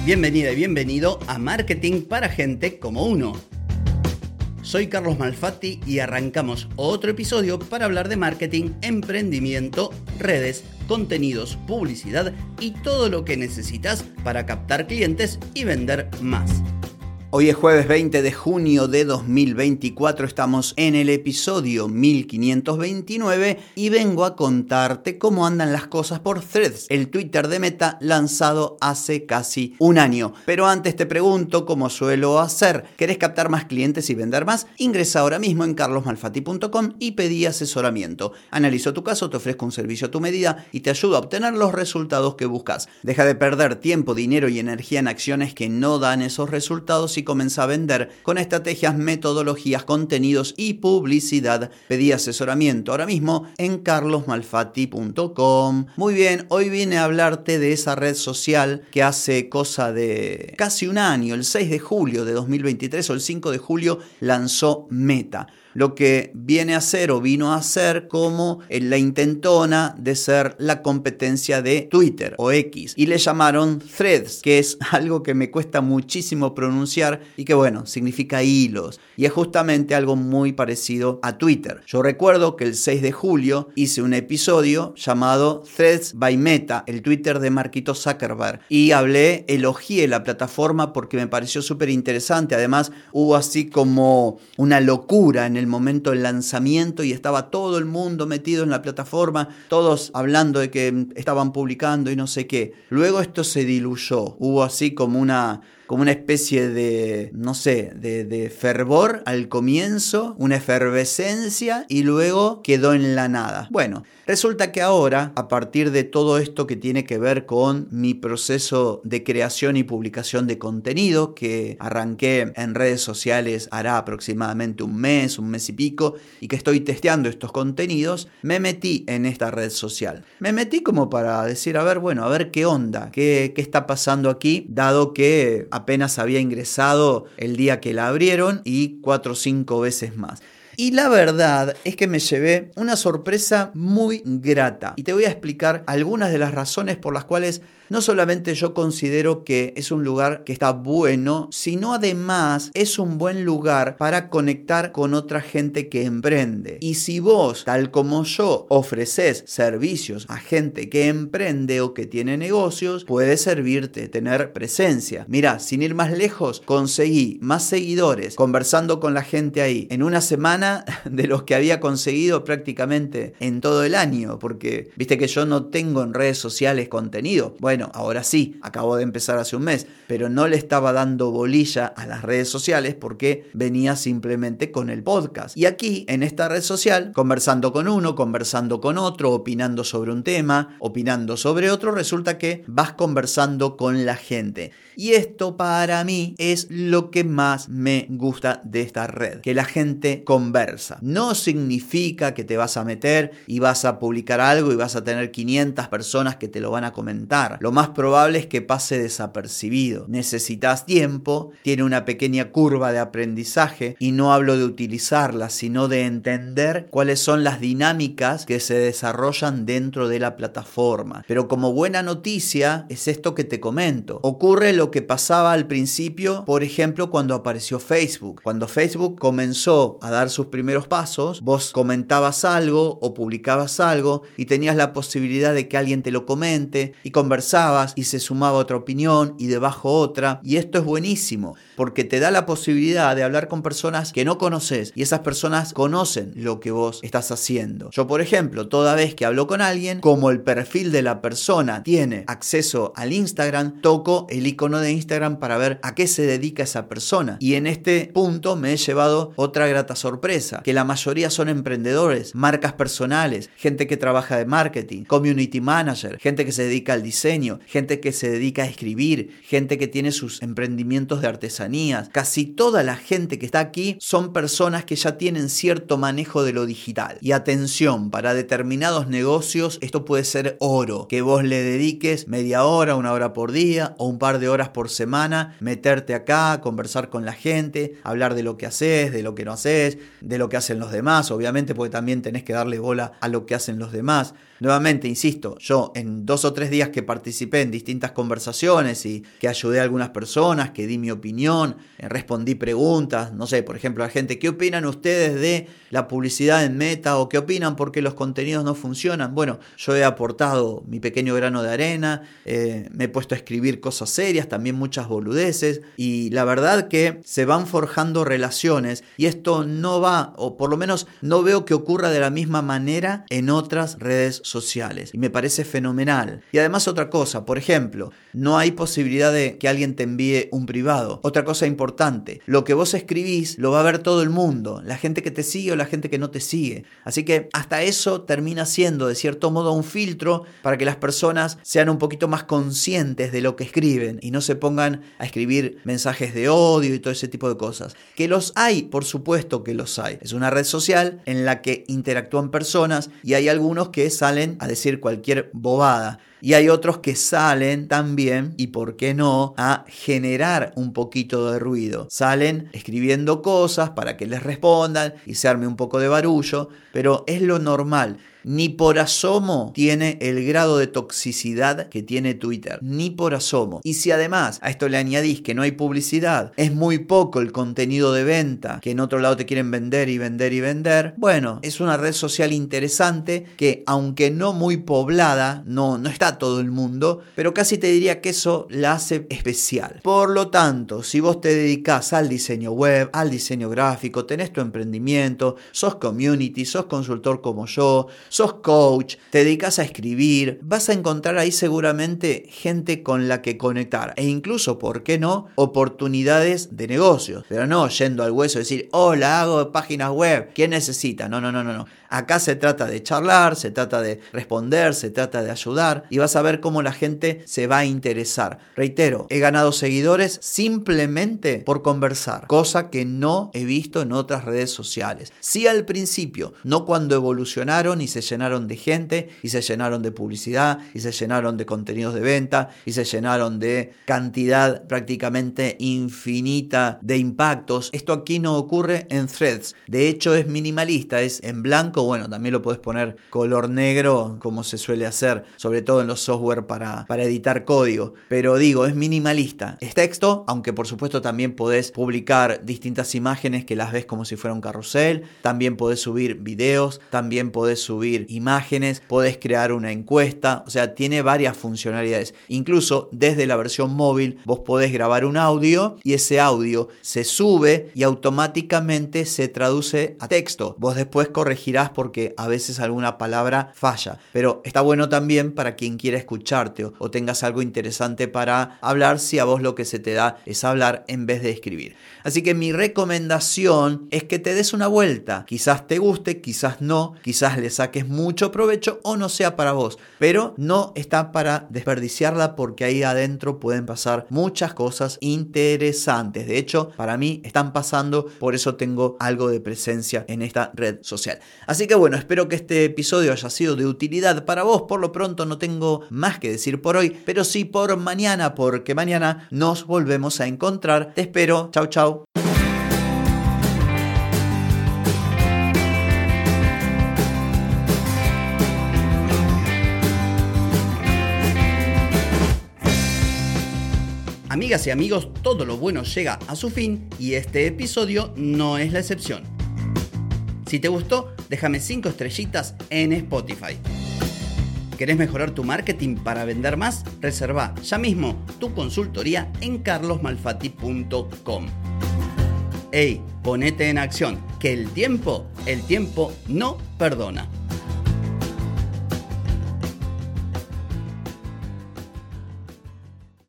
Bienvenida y bienvenido a Marketing para Gente como Uno. Soy Carlos Malfatti y arrancamos otro episodio para hablar de marketing, emprendimiento, redes, contenidos, publicidad y todo lo que necesitas para captar clientes y vender más. Hoy es jueves 20 de junio de 2024, estamos en el episodio 1529 y vengo a contarte cómo andan las cosas por Threads, el Twitter de Meta lanzado hace casi un año. Pero antes te pregunto, como suelo hacer, ¿querés captar más clientes y vender más? Ingresa ahora mismo en carlosmalfatti.com y pedí asesoramiento. Analizo tu caso, te ofrezco un servicio a tu medida y te ayudo a obtener los resultados que buscas. Deja de perder tiempo, dinero y energía en acciones que no dan esos resultados y comienza a vender con estrategias, metodologías, contenidos y publicidad. Pedí asesoramiento ahora mismo en carlosmalfatti.com. Muy bien, hoy vine a hablarte de esa red social que hace cosa de casi un año, el 6 de julio de 2023 o el 5 de julio lanzó Meta. Lo que viene a hacer o vino a hacer como la intentona de ser la competencia de Twitter o X. Y le llamaron Threads, que es algo que me cuesta muchísimo pronunciar y que bueno, significa hilos. Y es justamente algo muy parecido a Twitter. Yo recuerdo que el 6 de julio hice un episodio llamado Threads by Meta, el Twitter de Marquito Zuckerberg. Y elogié la plataforma porque me pareció súper interesante. Además, hubo así como una locura en el momento del lanzamiento y estaba todo el mundo metido en la plataforma, todos hablando de que estaban publicando y no sé qué. Luego esto se diluyó, hubo así como una especie de, no sé, de fervor al comienzo, una efervescencia y luego quedó en la nada. Bueno, resulta que ahora, a partir de todo esto que tiene que ver con mi proceso de creación y publicación de contenido, que arranqué en redes sociales hará aproximadamente un mes y pico, y que estoy testeando estos contenidos, me metí en esta red social. Me metí como para decir, a ver qué onda, qué está pasando aquí, dado que apenas había ingresado el día que la abrieron y 4 o 5 veces más. Y la verdad es que me llevé una sorpresa muy grata. Y te voy a explicar algunas de las razones por las cuales no solamente yo considero que es un lugar que está bueno, sino además es un buen lugar para conectar con otra gente que emprende. Y si vos, tal como yo, ofreces servicios a gente que emprende o que tiene negocios, puede servirte tener presencia. Mira, sin ir más lejos, conseguí más seguidores conversando con la gente ahí en una semana de los que había conseguido prácticamente en todo el año, porque viste que yo no tengo en redes sociales contenido. Bueno, ahora sí, acabo de empezar hace un mes, pero no le estaba dando bolilla a las redes sociales porque venía simplemente con el podcast. Y aquí, en esta red social, conversando con uno, conversando con otro, opinando sobre un tema, opinando sobre otro, resulta que vas conversando con la gente. Y esto para mí es lo que más me gusta de esta red, que la gente conversa. No significa que te vas a meter y vas a publicar algo y vas a tener 500 personas que te lo van a comentar. Lo más probable es que pase desapercibido. Necesitas tiempo, tiene una pequeña curva de aprendizaje y no hablo de utilizarla, sino de entender cuáles son las dinámicas que se desarrollan dentro de la plataforma. Pero como buena noticia es esto que te comento. Ocurre lo que pasaba al principio, por ejemplo, cuando apareció Facebook. Cuando Facebook comenzó a dar sus primeros pasos, vos comentabas algo o publicabas algo y tenías la posibilidad de que alguien te lo comente y conversabas y se sumaba otra opinión y debajo otra. Y esto es buenísimo porque te da la posibilidad de hablar con personas que no conoces y esas personas conocen lo que vos estás haciendo. Yo, por ejemplo, toda vez que hablo con alguien, como el perfil de la persona tiene acceso al Instagram, toco el icono de Instagram para ver a qué se dedica esa persona. Y en este punto me he llevado otra grata sorpresa, que la mayoría son emprendedores, marcas personales, gente que trabaja de marketing, community manager, gente que se dedica al diseño, gente que se dedica a escribir, gente que tiene sus emprendimientos de artesanías. Casi toda la gente que está aquí son personas que ya tienen cierto manejo de lo digital. Y atención, para determinados negocios esto puede ser oro, que vos le dediques media hora, 1 hora por día o un par de horas por semana, meterte acá, conversar con la gente, hablar de lo que haces, de lo que no haces, de lo que hacen los demás, obviamente, porque también tenés que darle bola a lo que hacen los demás. Nuevamente, insisto, yo en 2 o 3 días que participé en distintas conversaciones y que ayudé a algunas personas, que di mi opinión, respondí preguntas, no sé, por ejemplo, a gente, ¿qué opinan ustedes de la publicidad en Meta? ¿O qué opinan porque los contenidos no funcionan? Bueno, yo he aportado mi pequeño grano de arena, me he puesto a escribir cosas serias, también muchas boludeces, y la verdad que se van forjando relaciones, y esto no va, o por lo menos no veo que ocurra de la misma manera en otras redes sociales, y me parece fenomenal. Y además otra cosa, por ejemplo, no hay posibilidad de que alguien te envíe un privado. Otra cosa importante, lo que vos escribís lo va a ver todo el mundo, la gente que te sigue o la gente que no te sigue. Así que hasta eso termina siendo de cierto modo un filtro para que las personas sean un poquito más conscientes de lo que escriben y no se pongan a escribir mensajes de odio y todo ese tipo de cosas. Que los hay, por supuesto que los hay. Es una red social en la que interactúan personas y hay algunos que salen a decir cualquier bobada. Y hay otros que salen también, y por qué no, a generar un poquito de ruido. Salen escribiendo cosas para que les respondan y se arme un poco de barullo, pero es lo normal. Ni por asomo tiene el grado de toxicidad que tiene Twitter, ni por asomo. Y si además a esto le añadís que no hay publicidad, es muy poco el contenido de venta, que en otro lado te quieren vender y vender y vender, bueno, es una red social interesante que, aunque no muy poblada, no está todo el mundo, pero casi te diría que eso la hace especial. Por lo tanto, si vos te dedicás al diseño web, al diseño gráfico, tenés tu emprendimiento, sos community, sos consultor como yo, sos coach, te dedicas a escribir, vas a encontrar ahí seguramente gente con la que conectar e incluso, ¿por qué no?, oportunidades de negocios, pero no yendo al hueso y decir, hola, hago páginas web, ¿quién necesita? No. Acá se trata de charlar, se trata de responder, se trata de ayudar y vas a ver cómo la gente se va a interesar. Reitero, he ganado seguidores simplemente por conversar, cosa que no he visto en otras redes sociales. Sí al principio, no cuando evolucionaron y se llenaron de gente y se llenaron de publicidad y se llenaron de contenidos de venta y se llenaron de cantidad prácticamente infinita de impactos. Esto aquí no ocurre en Threads. De hecho es minimalista, es en blanco. Bueno, también lo puedes poner color negro como se suele hacer, sobre todo en los software para editar código, pero digo, es minimalista. Es texto, aunque por supuesto también podés publicar distintas imágenes que las ves como si fuera un carrusel, también podés subir videos, también podés subir imágenes, podés crear una encuesta, o sea, tiene varias funcionalidades. Incluso desde la versión móvil vos podés grabar un audio y ese audio se sube y automáticamente se traduce a texto. Vos después corregirás porque a veces alguna palabra falla, pero está bueno también para quien quiera escucharte o tengas algo interesante para hablar, si a vos lo que se te da es hablar en vez de escribir. Así que mi recomendación es que te des una vuelta, quizás te guste, quizás no, quizás le saques mucho provecho o no sea para vos, pero no está para desperdiciarla porque ahí adentro pueden pasar muchas cosas interesantes. De hecho, para mí están pasando, por eso tengo algo de presencia en esta red social. Así que bueno, espero que este episodio haya sido de utilidad para vos. Por lo pronto no tengo más que decir por hoy, pero sí por mañana, porque mañana nos volvemos a encontrar. Te espero. Chau, chau. Amigas y amigos, todo lo bueno llega a su fin y este episodio no es la excepción. Si te gustó, déjame 5 estrellitas en Spotify. ¿Querés mejorar tu marketing para vender más? Reserva ya mismo tu consultoría en carlosmalfatti.com. ¡Ey! Ponete en acción, que el tiempo no perdona.